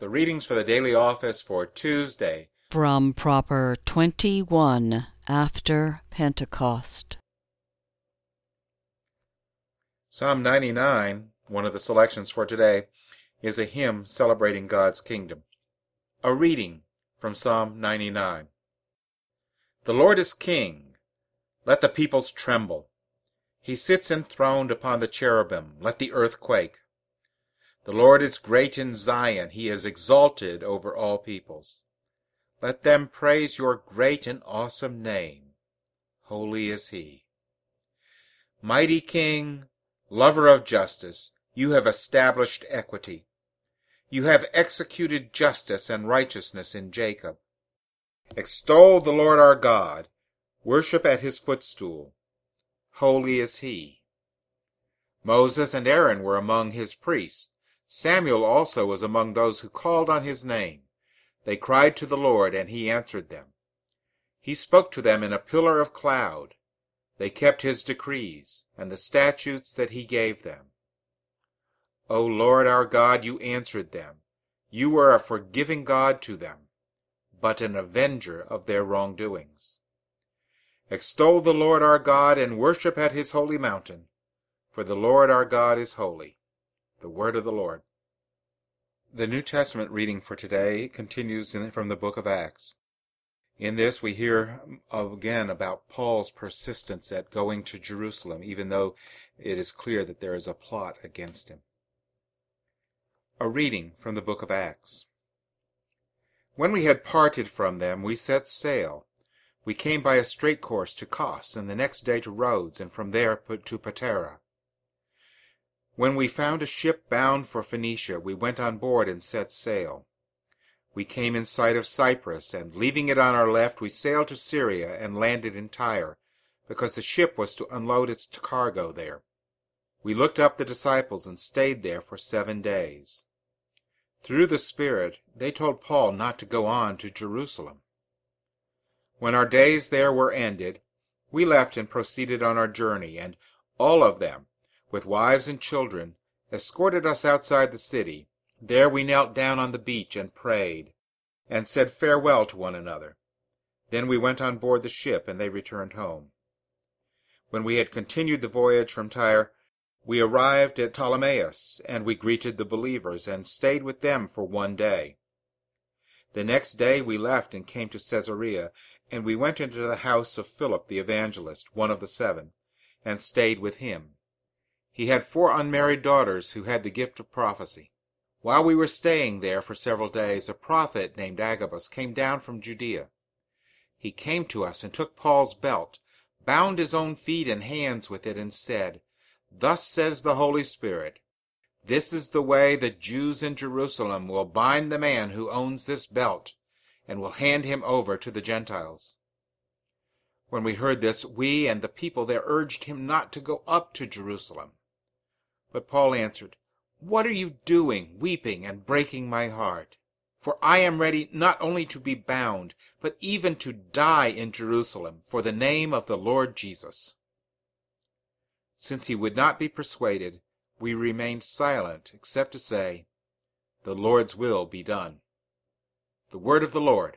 The readings for the daily office for Tuesday. From Proper 21 after Pentecost. Psalm 99, one of the selections for today, is a hymn celebrating God's kingdom. A reading from Psalm 99. The Lord is king. Let the peoples tremble. He sits enthroned upon the cherubim. Let the earth quake. The Lord is great in Zion. He is exalted over all peoples. Let them praise your great and awesome name. Holy is he. Mighty King, lover of justice, you have established equity. You have executed justice and righteousness in Jacob. Extol the Lord our God. Worship at his footstool. Holy is he. Moses and Aaron were among his priests. Samuel also was among those who called on his name. They cried to the Lord, and he answered them. He spoke to them in a pillar of cloud. They kept his decrees and the statutes that he gave them. O Lord our God, you answered them. You were a forgiving God to them, but an avenger of their wrongdoings. Extol the Lord our God and worship at his holy mountain, for the Lord our God is holy. The word of the Lord. The New Testament reading for today continues from the book of Acts. In this we hear again about Paul's persistence at going to Jerusalem, even though it is clear that there is a plot against him. A reading from the book of Acts. When we had parted from them, we set sail. We came by a straight course to Kos, and the next day to Rhodes, and from there to Patara. When we found a ship bound for Phoenicia, we went on board and set sail. We came in sight of Cyprus, and leaving it on our left, we sailed to Syria and landed in Tyre, because the ship was to unload its cargo there. We looked up the disciples and stayed there for 7 days. Through the Spirit, they told Paul not to go on to Jerusalem. When our days there were ended, we left and proceeded on our journey, and all of them, with wives and children, escorted us outside the city. There we knelt down on the beach and prayed, and said farewell to one another. Then we went on board the ship, and they returned home. When we had continued the voyage from Tyre, we arrived at Ptolemais, and we greeted the believers, and stayed with them for 1 day. The next day we left and came to Caesarea, and we went into the house of Philip the evangelist, one of the 7, and stayed with him. He had 4 unmarried daughters who had the gift of prophecy. While we were staying there for several days, a prophet named Agabus came down from Judea. He came to us and took Paul's belt, bound his own feet and hands with it, and said, "Thus says the Holy Spirit, this is the way the Jews in Jerusalem will bind the man who owns this belt, and will hand him over to the Gentiles." When we heard this, we and the people there urged him not to go up to Jerusalem. But Paul answered, "What are you doing, weeping and breaking my heart? For I am ready not only to be bound, but even to die in Jerusalem for the name of the Lord Jesus." Since he would not be persuaded, we remained silent, except to say, "The Lord's will be done." The word of the Lord.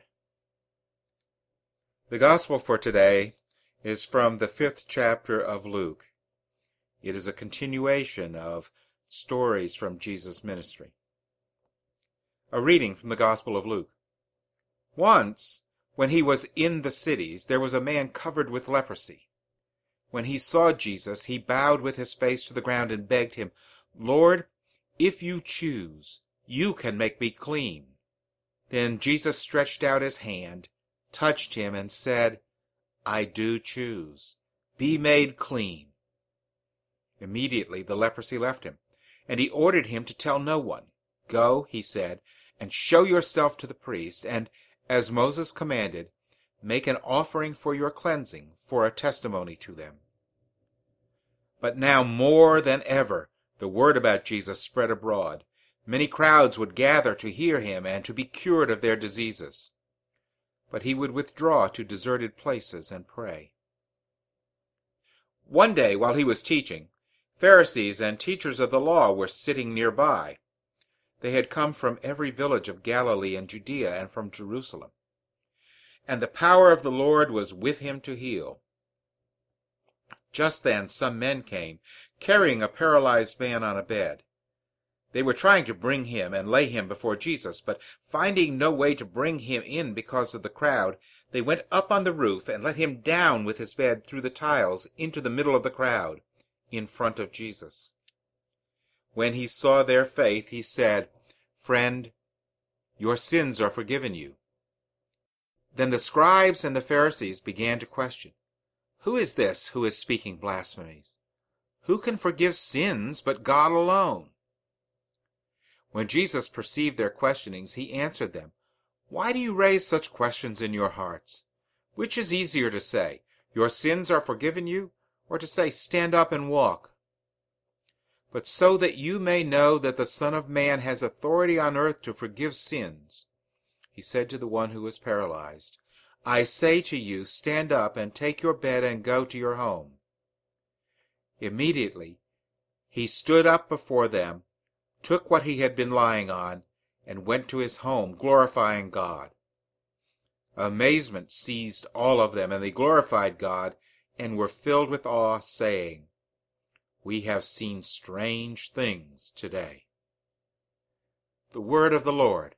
The gospel for today is from the 5th chapter of Luke. It is a continuation of stories from Jesus' ministry. A reading from the Gospel of Luke. Once, when he was in the cities, there was a man covered with leprosy. When he saw Jesus, he bowed with his face to the ground and begged him, "Lord, if you choose, you can make me clean." Then Jesus stretched out his hand, touched him, and said, "I do choose. Be made clean." Immediately the leprosy left him, and he ordered him to tell no one. "Go," he said, "and show yourself to the priest, and, as Moses commanded, make an offering for your cleansing, for a testimony to them." But now more than ever the word about Jesus spread abroad. Many crowds would gather to hear him and to be cured of their diseases. But he would withdraw to deserted places and pray. One day, while he was teaching, Pharisees and teachers of the law were sitting nearby. They had come from every village of Galilee and Judea and from Jerusalem. And the power of the Lord was with him to heal. Just then some men came, carrying a paralyzed man on a bed. They were trying to bring him and lay him before Jesus, but finding no way to bring him in because of the crowd, they went up on the roof and let him down with his bed through the tiles into the middle of the crowd, in front of Jesus. When he saw their faith, he said, "Friend, your sins are forgiven you." Then the scribes and the Pharisees began to question, "Who is this who is speaking blasphemies? Who can forgive sins but God alone?" When Jesus perceived their questionings, he answered them, "Why do you raise such questions in your hearts? Which is easier to say, 'Your sins are forgiven you,' or to say, 'Stand up and walk'? But so that you may know that the Son of Man has authority on earth to forgive sins," he said to the one who was paralyzed, "I say to you, stand up and take your bed and go to your home." Immediately he stood up before them, took what he had been lying on, and went to his home, glorifying God. Amazement seized all of them, and they glorified God and were filled with awe, saying, "We have seen strange things today." The word of the Lord.